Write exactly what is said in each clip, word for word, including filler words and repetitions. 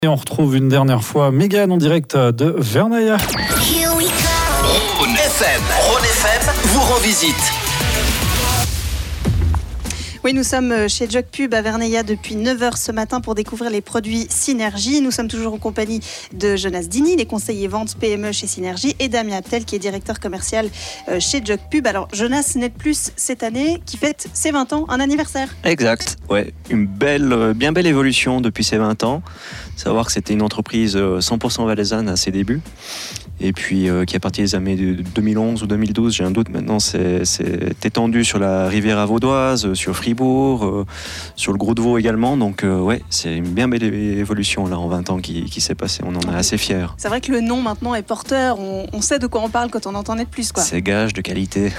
Et on retrouve une dernière fois Mégane en direct de Vernaya. Rhône F M, Rhône F M vous rend visite. Oui, nous sommes chez Jogpub à Vernaya depuis neuf heures ce matin pour découvrir les produits Synergie. Nous sommes toujours en compagnie de Jonas Dini, les conseillers vente P M E chez Synergie, et Damien Abtel, qui est directeur commercial chez Jogpub. Alors, Jonas Net Plus, cette année, qui fête ses vingt ans, un anniversaire. Exact, ouais, une belle, bien belle évolution depuis ses vingt ans. Savoir que c'était une entreprise cent pour cent valaisanne à ses débuts. Et puis euh, qui est parti des années de deux mille onze ou deux mille douze, j'ai un doute maintenant, c'est, c'est étendu sur la Riviera vaudoise, sur Fribourg, euh, sur le Gros de Vaud également. Donc euh, ouais, c'est une bien belle évolution là en vingt ans qui, qui s'est passée, on en est assez fiers. C'est vrai que le nom maintenant est porteur, on, on sait de quoi on parle quand on entend Net Plus, quoi. C'est gage de qualité.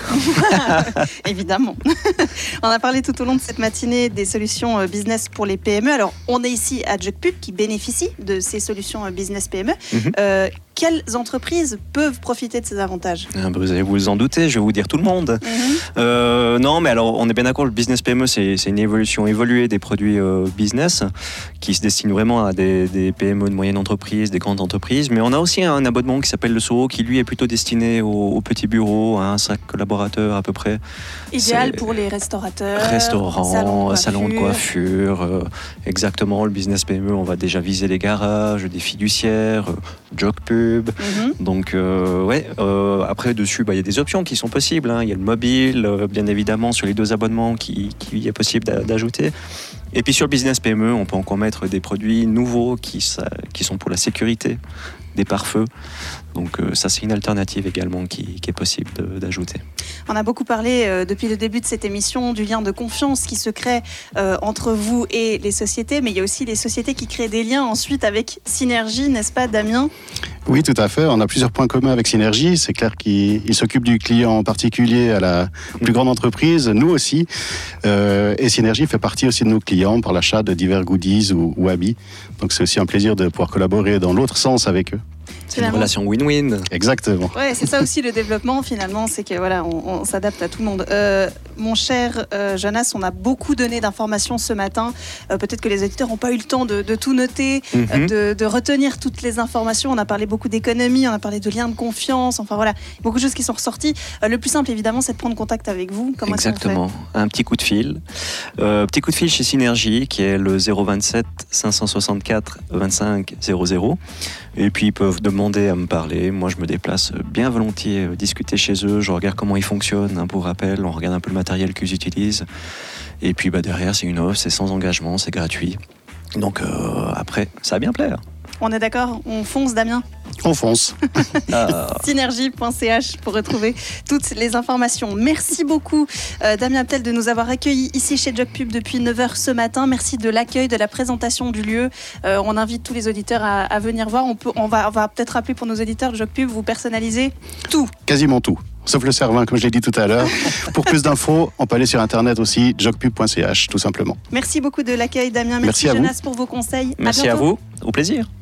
Évidemment. On a parlé tout au long de cette matinée des solutions business pour les P M E. Alors on est ici à Jogpub qui bénéficie de ces solutions business P M E. Mm-hmm. Euh, Quelles entreprises peuvent profiter de ces avantages ? Vous allez vous en douter, je vais vous dire tout le monde. Mm-hmm. Euh, non, mais alors on est bien d'accord, le business P M E, c'est, c'est une évolution évoluée des produits euh, business qui se destinent vraiment à des, des P M E de moyenne entreprise, des grandes entreprises. Mais on a aussi un abonnement qui s'appelle le S O H O, qui lui est plutôt destiné aux, aux petits bureaux, à un cinq collaborateurs à peu près. Idéal c'est pour les restaurateurs, restaurants, salons de coiffure. coiffure Euh, exactement, le business P M E, on va déjà viser les garages, des fiduciaires, euh, Jogpub. Mm-hmm. Donc euh, ouais, euh, après dessus, bah, y a des options qui sont possibles. Hein. Il y a le mobile, euh, bien évidemment, sur les deux abonnements qui, qui est possible d'a- d'ajouter. Et puis sur le business P M E, on peut encore mettre des produits nouveaux qui, ça, qui sont pour la sécurité, des pare-feux. Donc euh, ça, c'est une alternative également qui, qui est possible de, d'ajouter. On a beaucoup parlé euh, depuis le début de cette émission du lien de confiance qui se crée euh, entre vous et les sociétés, mais il y a aussi les sociétés qui créent des liens ensuite avec Synergie, n'est-ce pas Damien ? Oui, tout à fait. On a plusieurs points communs avec Synergie. C'est clair qu'il il s'occupe du client en particulier à la plus grande entreprise, nous aussi. Euh, et Synergie fait partie aussi de nos clients par l'achat de divers goodies ou, ou habits. Donc c'est aussi un plaisir de pouvoir collaborer dans l'autre sens avec eux. C'est une relation win-win. Exactement. Ouais, c'est ça aussi le développement finalement, c'est que voilà, on, on s'adapte à tout le monde. Euh, mon cher euh, Jonas, on a beaucoup donné d'informations ce matin. Euh, peut-être que les auditeurs n'ont pas eu le temps de, de tout noter, mm-hmm. euh, de, de retenir toutes les informations. On a parlé beaucoup d'économie, on a parlé de liens de confiance. Enfin voilà, beaucoup de choses qui sont ressorties. Euh, le plus simple évidemment, c'est de prendre contact avec vous. Comment Exactement. Un petit coup de fil, euh, petit coup de fil chez Synergie qui est le zéro vingt-sept cinq cent soixante-quatre vingt-cinq zéro zéro. Et puis ils peuvent demander à me parler. Moi, je me déplace bien volontiers discuter chez eux. Je regarde comment ils fonctionnent. Hein, pour rappel, on regarde un peu le matériel qu'ils utilisent. Et puis bah, derrière, c'est une offre, c'est sans engagement, c'est gratuit. Donc euh, après, ça va bien plaire. On est d'accord, on fonce, Damien ? On fonce. ah. Synergie point c h pour retrouver toutes les informations. Merci beaucoup euh, Damien Abtel de nous avoir accueillis ici chez Jogpub depuis neuf heures ce matin. Merci de l'accueil, de la présentation du lieu. Euh, on invite tous les auditeurs à, à venir voir. On, peut, on, va, on va peut-être rappeler pour nos auditeurs de Jogpub, vous personnalisez tout. Quasiment tout. Sauf le Cervin, comme je l'ai dit tout à l'heure. Pour plus d'infos, on peut aller sur Internet aussi, jogpub point c h, tout simplement. Merci beaucoup de l'accueil, Damien. Merci, Merci Jonas vous. Pour vos conseils. Merci à, à vous. Au plaisir.